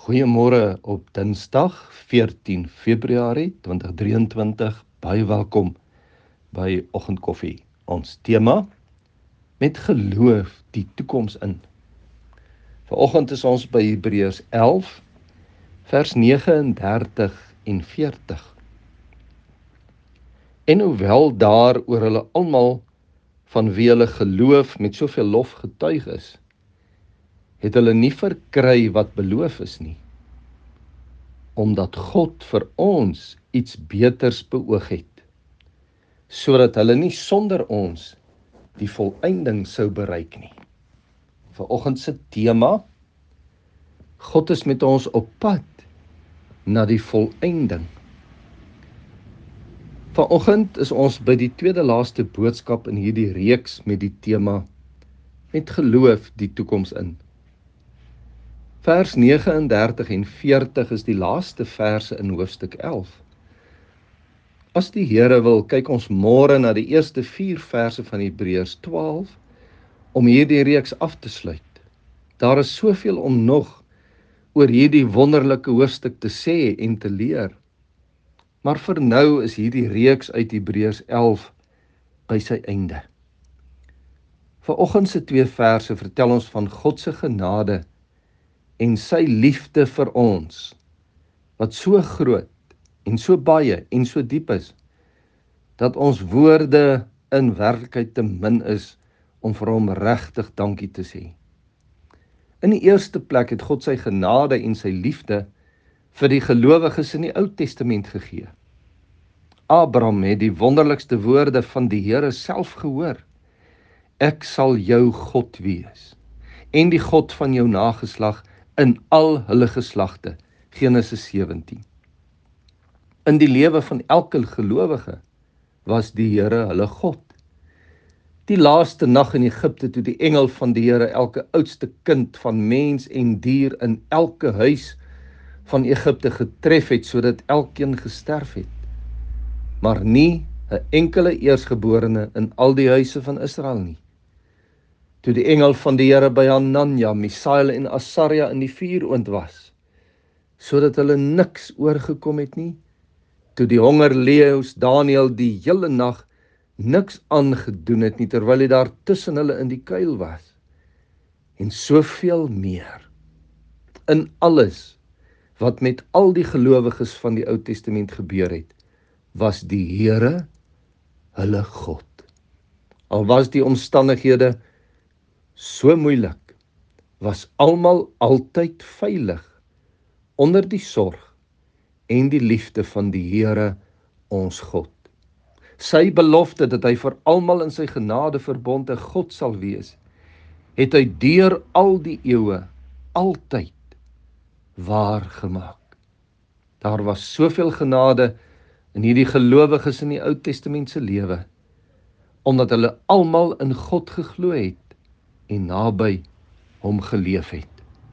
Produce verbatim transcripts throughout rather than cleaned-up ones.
Goeiemôre op Dinsdag veertien Februarie tweeduisend drieëntwintig. Baie welkom by Oggendkoffie. Ons tema: met geloof die toekoms in. Vanoggend is ons by Hebreërs elf vers nege en dertig en veertig. En hoewel daar oor hulle almal van wie hulle geloof met soveel lof getuig is, het hulle nie verkry wat beloof is nie, omdat God vir ons iets beters beoog het, sodat hulle nie sonder ons die volëinding sou bereik nie. Vanoggend se tema: God is met ons op pad na die volëinding. Vanoggend is ons by die tweede laaste boodskap in hierdie reeks met die tema: met geloof die toekoms in. Vers nege en dertig en veertig is die laaste verse in hoofstuk elf. As die Here wil, kyk ons môre na die eerste vier verse van Hebreërs twaalf om hierdie reeks af te sluit. Daar is soveel om nog oor hierdie wonderlike hoofstuk te sê en te leer. Maar vir nou is hierdie reeks uit Hebreërs elf by sy einde. Vanoggend se twee verse vertel ons van God se genade en sy liefde vir ons, wat so groot en so baie en so diep is, dat ons woorde in werklikheid te min is om vir hom regtig dankie te sê. In die eerste plek het God sy genade en sy liefde vir die gelowiges in die Ou Testament gegee. Abraham het die wonderlikste woorde van die Here self gehoor: ek sal jou God wees, en die God van jou nageslag in al hulle geslagte, Genesis sewentien. In die lewe van elke gelowige was die Here hulle God. Die laaste nag in Egipte, toe die engel van die Here elke oudste kind van mens en dier in elke huis van Egipte getref het, sodat elkeen gesterf het, maar nie 'n enkele eersgeborene in al die huise van Israel nie. Toe die engel van die Here by Hananja, Misael en Asaria in die vuuroond was, sodat hulle niks oorgekom het nie. Toe die hongerleeu's Daniël die hele nag niks aangedoen het nie, terwyl hy daar tussen hulle in die kuil was. En soveel meer. In alles wat met al die gelowiges van die Ou Testament gebeur het, was die Here hulle God. Al was die omstandighede so moeilik, was almal altyd veilig onder die sorg en die liefde van die Here ons God. Sy belofte dat hy vir almal in sy genade verbond 'n God sal wees, het hy deur al die eeue altyd waar gemaak. Daar was soveel genade in hierdie gelowiges in die Ou Testament se lewe, omdat hulle almal in God geglo het en naby hom geleef het.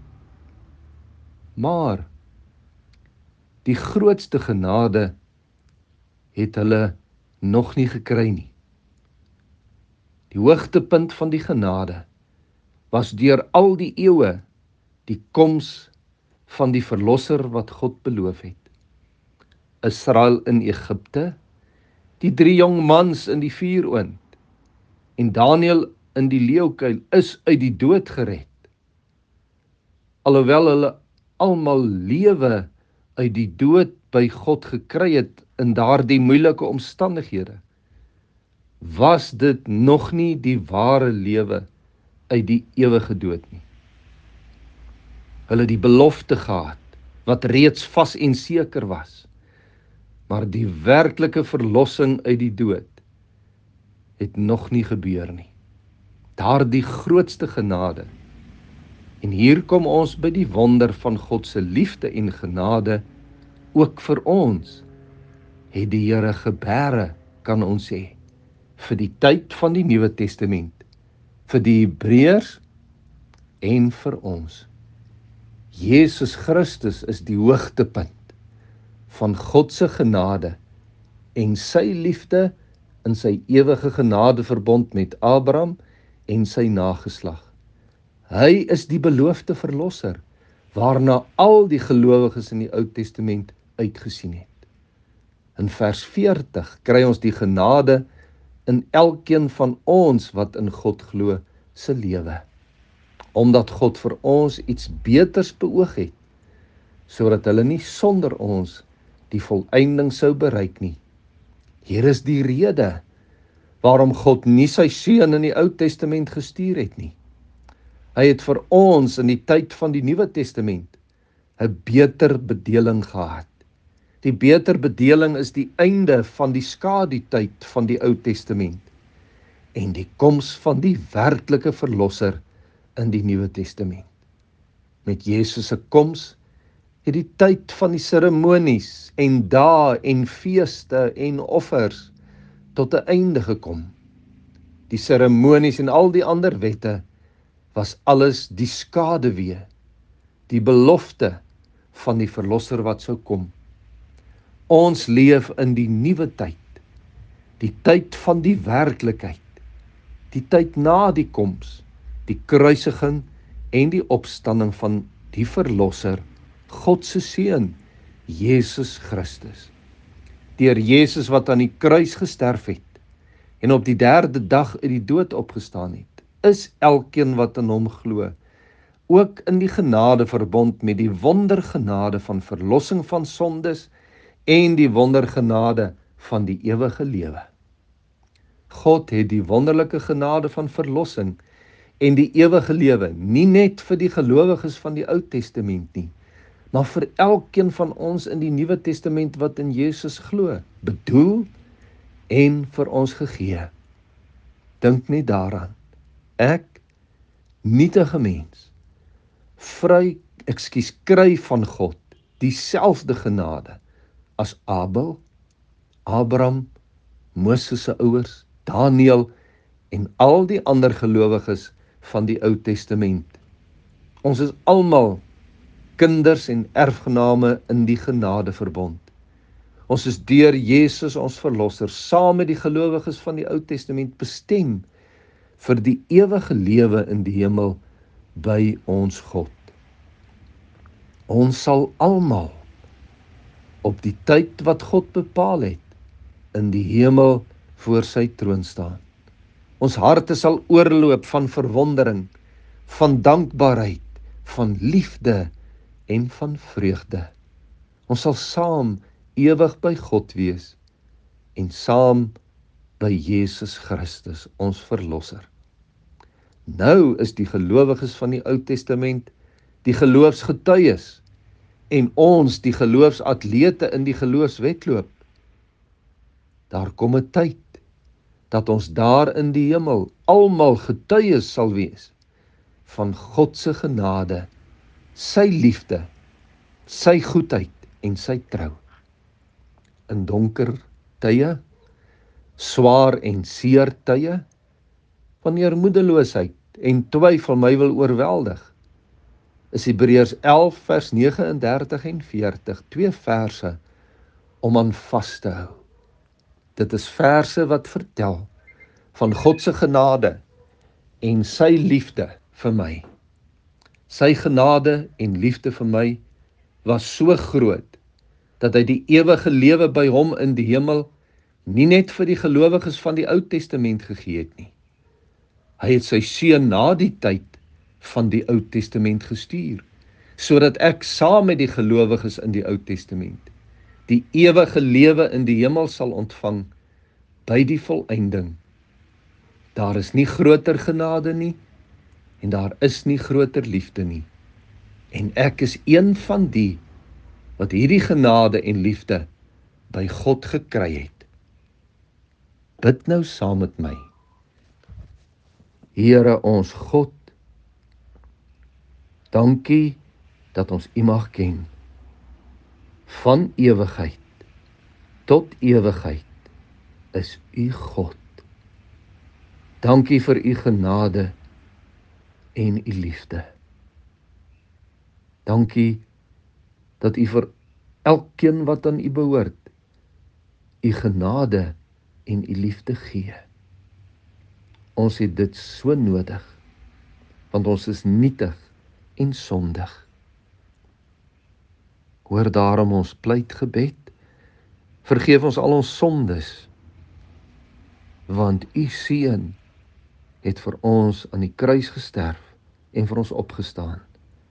Maar die grootste genade het hulle nog nie gekry nie. Die hoogtepunt van die genade was deur al die eeue die koms van die verlosser wat God beloof het. Israel in Egipte, die drie jong mans in die vuuroond en Daniël in die leeukuil is uit die dood gered. Alhoewel hulle almal lewe uit die dood by God gekry het in daardie moeilike omstandighede, was dit nog nie die ware lewe uit die ewige dood nie. Hulle die belofte gehad, wat reeds vas en seker was, maar die werklike verlossing uit die dood het nog nie gebeur nie. Daardie grootste genade. En hier kom ons by die wonder van God se liefde en genade ook vir ons. Het die Here gebere, kan ons sê, vir die tyd van die Nuwe Testament, vir die Hebreërs en vir ons. Jesus Christus is die hoogtepunt van God se genade en sy liefde in sy ewige genadeverbond met Abraham en sy nageslag. Hy is die beloofde verlosser waarna al die gelowiges in die Ou Testament uitgesien het. In vers veertig kry ons die genade in elkeen van ons wat in God glo se lewe. Omdat God vir ons iets beters beoog het, sodat hulle nie sonder ons die volëinding sou bereik nie. Hier is die rede waarom God nie sy seun in die Ou Testament gestuur het nie. Hy het vir ons in die tyd van die Nuwe Testament 'n beter bedeling gehad. Die beter bedeling is die einde van die skadutyd van die Ou Testament en die koms van die werklike verlosser in die Nuwe Testament. Met Jesus se koms het die tyd van die seremonies en dae en feeste en offers tot 'n einde gekom. Die seremonies en al die ander wette was alles die skaduwee, die belofte van die verlosser wat sou kom. Ons leef in die nuwe tyd, die tyd van die werklikheid, die tyd na die koms, die kruisiging en die opstanding van die verlosser, God se seun, Jesus Christus. Deur Jesus wat aan die kruis gesterf het en op die derde dag uit die dood opgestaan het, is elkeen wat in hom glo, ook in die genadeverbond met die wondergenade van verlossing van sondes en die wondergenade van die ewige lewe. God het die wonderlike genade van verlossing en die ewige lewe nie net vir die gelowiges van die Ou Testament nie, maar vir elkeen van ons in die Nuwe Testament wat in Jesus glo, bedoel en vir ons gegee. Dink net daaraan. Ek, nietige mens, vry, ekskuus, kry van God dieselfde genade as Abel, Abraham, Moses se ouers, Daniël en al die ander gelowiges van die Ou Testament. Ons is almal kinders en erfgename in die genadeverbond. Ons is deur Jesus ons verlosser saam met die gelowiges van die Ou Testament bestem vir die ewige lewe in die hemel by ons God. Ons sal almal op die tyd wat God bepaal het in die hemel voor sy troon staan. Ons harte sal oorloop van verwondering, van dankbaarheid, van liefde en van vreugde. Ons sal saam ewig by God wees en saam by Jesus Christus, ons verlosser. Nou is die gelowiges van die Ou Testament die geloofsgetuies en ons die geloofsatlete in die geloofswedloop. Daar kom 'n tyd dat ons daar in die hemel almal getuies sal wees van God se genade, sy liefde, sy goedheid en sy trou. In donker tye, swaar en seer tye, wanneer moedeloosheid en twyfel my wil oorweldig, is Hebreërs elf vers nege en dertig en veertig, twee verse om aan vas te hou. Dit is verse wat vertel van God se genade en sy liefde vir my. Sy genade en liefde vir my was so groot, dat hy die ewige lewe by hom in die hemel nie net vir die gelowiges van die Ou Testament gegee het nie. Hy het sy seun na die tyd van die Ou Testament gestuur, sodat ek saam met die gelowiges in die Ou Testament die ewige lewe in die hemel sal ontvang by die volëinding. Daar is nie groter genade nie, en daar is nie groter liefde nie. En ek is een van die wat hierdie genade en liefde by God gekry het. Bid nou saam met my. Here ons God, dankie dat ons U mag ken. Van ewigheid tot ewigheid is U God. Dankie vir U genade en U liefde. Dankie dat U vir elkeen wat aan U behoort, U genade en U liefde gee. Ons het dit so nodig, want ons is nietig en sondig. Hoor daarom ons pleitgebed. Vergeef ons al ons sondes, want u Seun het vir ons aan die kruis gesterf en vir ons opgestaan.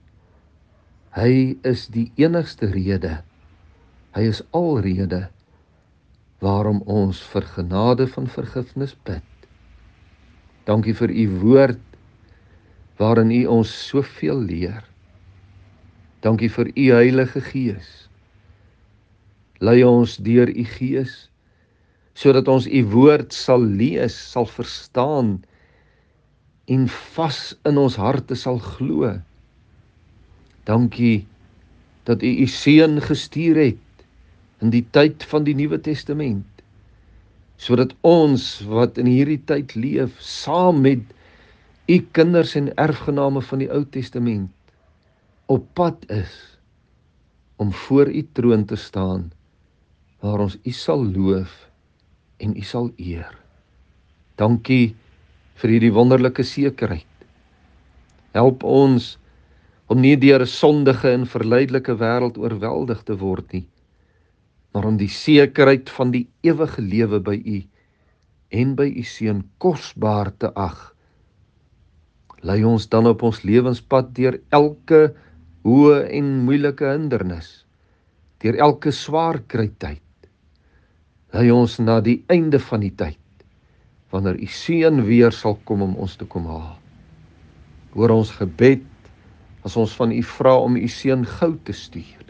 Hy is die enigste rede, hy is alrede, waarom ons vir genade van vergifnis bid. Dankie vir u woord, waarin u ons soveel leer. Dankie vir u Heilige Gees. Lei ons deur u Gees, sodat ons u woord sal lees, sal verstaan, en vas in ons harte sal glo. Dankie dat u u Seun gestuur het in die tyd van die Nuwe Testament, sodat ons wat in hierdie tyd leef, saam met u kinders en erfgename van die Ou Testament, op pad is om voor u troon te staan, waar ons u sal loof en u sal eer. Dankie vir hierdie wonderlike sekerheid. Help ons om nie deur 'n sondige en verleidelike wêreld oorweldig te word nie, maar om die sekerheid van die ewige lewe by u en by u Seun kosbaar te ag. Lei ons dan op ons lewenspad deur elke hoë en moeilike hindernis, deur elke swaar krytyd. Lei ons na die einde van die tyd, wanneer u Seun weer sal kom om ons te kom haal. Hoor ons gebed, as ons van u vra om u Seun gou te stuur.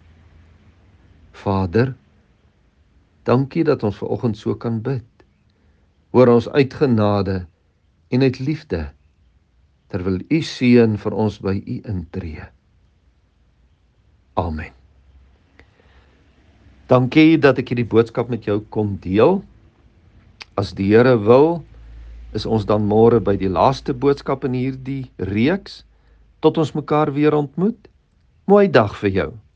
Vader, dankie dat ons vanoggend so kan bid. Hoor ons uit genade en uit liefde, terwyl u Seun vir ons by u intree. Amen. Dankie dat ek hierdie boodskap met jou kon deel. As die Here wil, is ons dan môre by die laaste boodskap in hierdie reeks. Tot ons mekaar weer ontmoet. Mooi dag vir jou.